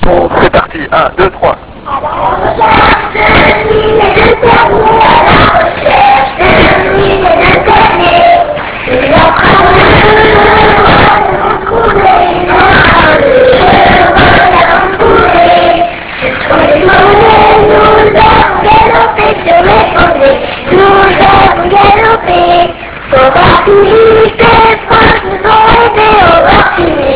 Bon, c'est parti. 1, 2, 3. À la recherche de mille et de permis, à la recherche de mille et de permis, il emprunte de retrouver, il emprunte de retrouver. Sur les monnaies, nous avons galopé, sur les monnaies, nous avons galopé. Au bar Philippe et France nous ont aidés, au bar Philippe.